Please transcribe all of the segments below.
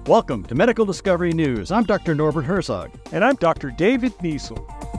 Welcome to Medical Discovery News. I'm Dr. Norbert Herzog. And I'm Dr. David Niesel.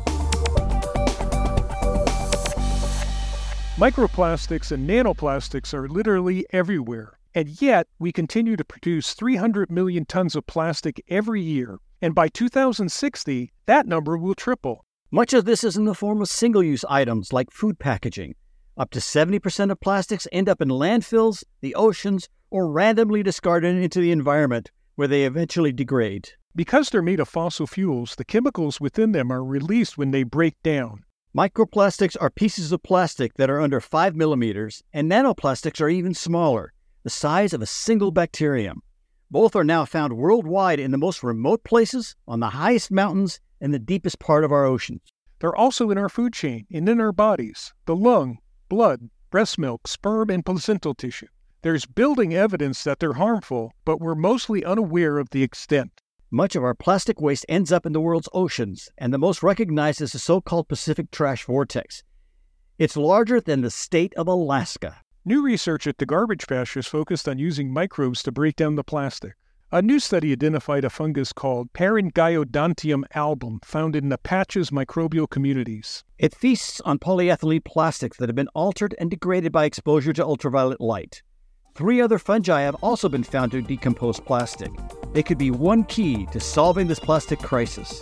Microplastics and nanoplastics are literally everywhere, and yet we continue to produce 300 million tons of plastic every year, and by 2060, that number will triple. Much of this is in the form of single-use items like food packaging. Up to 70% of plastics end up in landfills, the oceans, or randomly discarded into the environment, where they eventually degrade. Because they're made of fossil fuels, the chemicals within them are released when they break down. Microplastics are pieces of plastic that are under 5 millimeters, and nanoplastics are even smaller, the size of a single bacterium. Both are now found worldwide in the most remote places, on the highest mountains, and the deepest part of our oceans. They're also in our food chain and in our bodies, the lung, blood, breast milk, sperm, and placental tissue. There's building evidence that they're harmful, but we're mostly unaware of the extent. Much of our plastic waste ends up in the world's oceans, and the most recognized is the so-called Pacific Trash Vortex. It's larger than the state of Alaska. New research at the Garbage Patch is focused on using microbes to break down the plastic. A new study identified a fungus called Paringyodontium album found in the patch's microbial communities. It feasts on polyethylene plastics that have been altered and degraded by exposure to ultraviolet light. 3 other fungi have also been found to decompose plastic. They could be one key to solving this plastic crisis.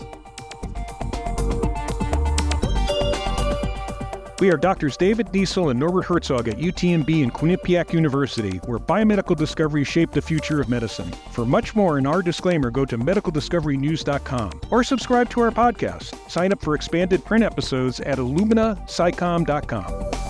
We are Drs. David Niesel and Norbert Herzog at UTMB and Quinnipiac University, where biomedical discovery shaped the future of medicine. For much more in our disclaimer, go to medicaldiscoverynews.com or subscribe to our podcast. Sign up for expanded print episodes at illuminascicom.com.